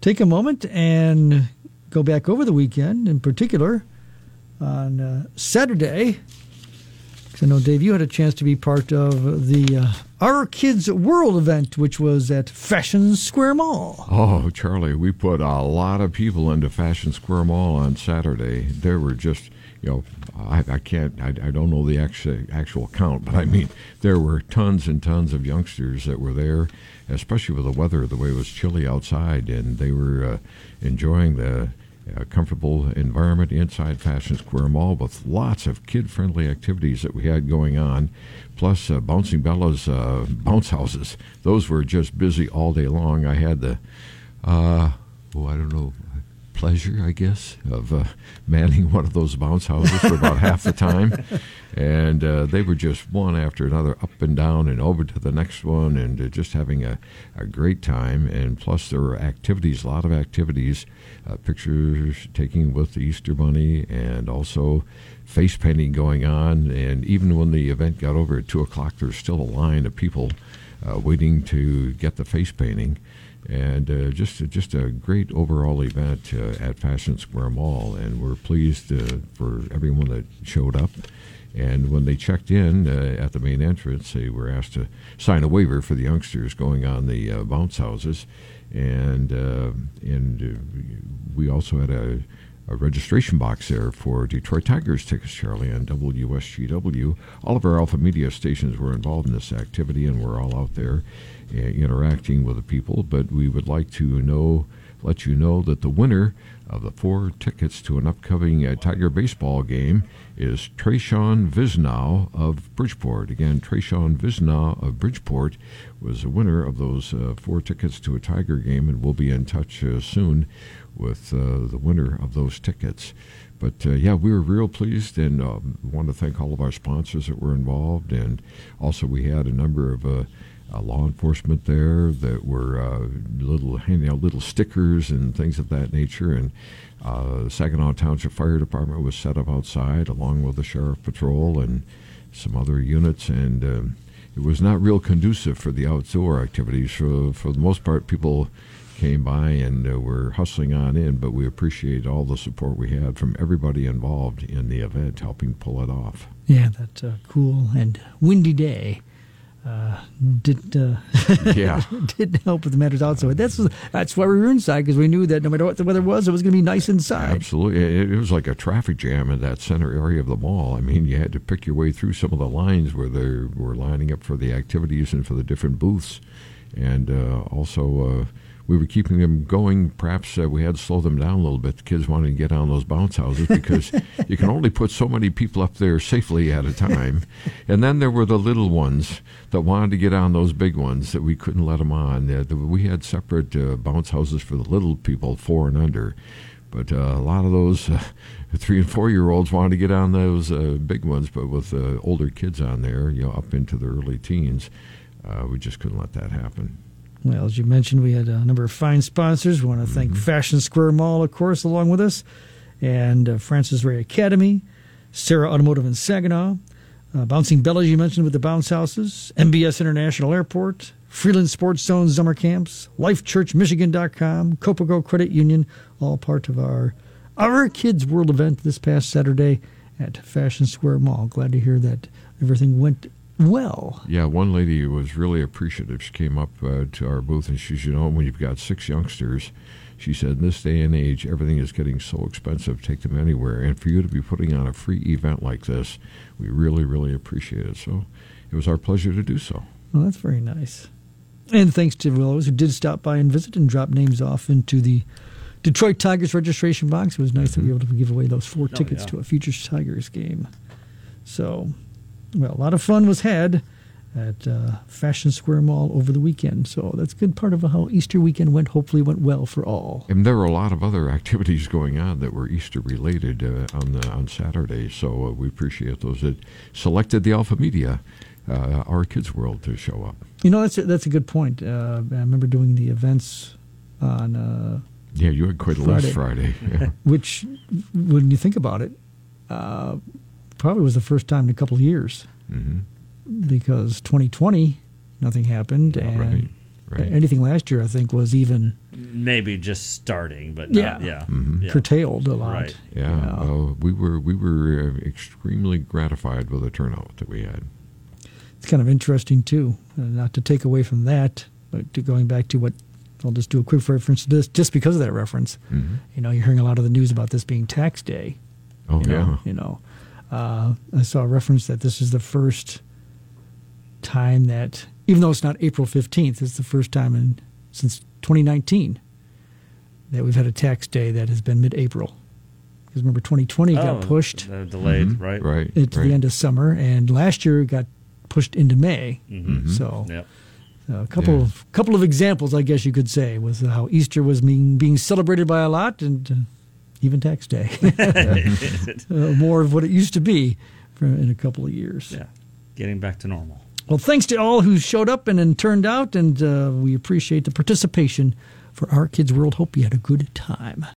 take a moment and go back over the weekend, in particular on Saturday. Because I know, Dave, you had a chance to be part of the Our Kids World event, which was at Fashion Square Mall. Oh, Charlie, we put a lot of people into Fashion Square Mall on Saturday. There were just, I don't know the actual count, but I mean, there were tons and tons of youngsters that were there, especially with the weather, the way it was chilly outside, and they were enjoying the comfortable environment inside Fashion Square Mall with lots of kid-friendly activities that we had going on, plus Bouncing Bella's bounce houses. Those were just busy all day long. I had the, pleasure, I guess, of manning one of those bounce houses for about half the time. And they were just one after another, up and down and over to the next one, and just having a great time. And plus there were activities, a lot of activities, pictures taking with the Easter Bunny, and also face painting going on. And even when the event got over at 2 o'clock, there's still a line of people waiting to get the face painting. And just a great overall event at Fashion Square Mall, and we're pleased for everyone that showed up. And when they checked in at the main entrance, they were asked to sign a waiver for the youngsters going on the bounce houses, and we also had a registration box there for Detroit Tigers tickets, Charlie, on WSGW. All of our Alpha Media stations were involved in this activity, and we're all out there interacting with the people. But we would like to let you know that the winner of the 4 tickets to an upcoming Tiger baseball game is Trayshawn Visnow of Bridgeport. Again, Trayshawn Visnow of Bridgeport was the winner of those 4 tickets to a Tiger game, and we'll be in touch soon with the winner of those tickets. But, we were real pleased, and want to thank all of our sponsors that were involved. And also we had a number of law enforcement there that were handing out little stickers and things of that nature. And Saginaw Township Fire Department was set up outside along with the Sheriff Patrol and some other units. And it was not real conducive for the outdoor activities. For the most part, people came by and were hustling on in, but we appreciate all the support we had from everybody involved in the event, helping pull it off. Yeah, that cool and windy day didn't help with the matters outside. That's why we were inside, because we knew that no matter what the weather was, it was going to be nice inside. Absolutely. It was like a traffic jam in that center area of the mall. I mean, you had to pick your way through some of the lines where they were lining up for the activities and for the different booths. And also we were keeping them going. Perhaps we had to slow them down a little bit. The kids wanted to get on those bounce houses because you can only put so many people up there safely at a time. And then there were the little ones that wanted to get on those big ones that we couldn't let them on. We had separate bounce houses for the little people, 4 and under. But a lot of those 3 and 4-year-olds wanted to get on those big ones, but with older kids on there, up into the early teens, we just couldn't let that happen. Well, as you mentioned, we had a number of fine sponsors. We want to thank Fashion Square Mall, of course, along with us, and Francis Ray Academy, Sarah Automotive in Saginaw, Bouncing Bella, you mentioned, with the bounce houses, MBS International Airport, Freeland Sports Zone Summer Camps, LifeChurchMichigan.com, Copago Credit Union, all part of our Kids World event this past Saturday at Fashion Square Mall. Glad to hear that everything went well. Yeah, one lady was really appreciative. She came up to our booth and she said, when you've got 6 youngsters, she said, in this day and age, everything is getting so expensive, take them anywhere. And for you to be putting on a free event like this, we really, really appreciate it. So it was our pleasure to do so. Well, that's very nice. And thanks to those who did stop by and visit and drop names off into the Detroit Tigers registration box. It was nice that we were able to give away those 4 tickets to a future Tigers game. So, well, a lot of fun was had at Fashion Square Mall over the weekend. So that's a good part of how Easter weekend hopefully went well for all. And there were a lot of other activities going on that were Easter related on Saturday. So we appreciate those that selected the Alpha Media, Our Kids World, to show up. That's a good point. I remember doing the events on you had quite a list Friday. Yeah. Which, when you think about it, probably was the first time in a couple of years. Mm-hmm. Because 2020, nothing happened, and Right. Anything last year, I think, was even maybe just starting, but not, yeah. curtailed a lot. Right. Yeah. Well, we were extremely gratified with the turnout that we had. It's kind of interesting, too, not to take away from that, but going back to what, I'll just do a quick reference to this, just because of that reference. Mm-hmm. You're hearing a lot of the news about this being tax day. Oh, yeah. I saw a reference that this is the first time that, even though it's not April 15th, it's the first time since 2019 that we've had a tax day that has been mid-April. Because remember, 2020 got pushed. Delayed, right? Right. It's the end of summer, and last year it got pushed into May. Mm-hmm. So Yep. a couple of examples, I guess you could say, was how Easter was being celebrated by a lot, and even tax day. More of what it used to be in a couple of years. Yeah, getting back to normal. Well, thanks to all who showed up and turned out, and we appreciate the participation for Our Kids World. Hope you had a good time.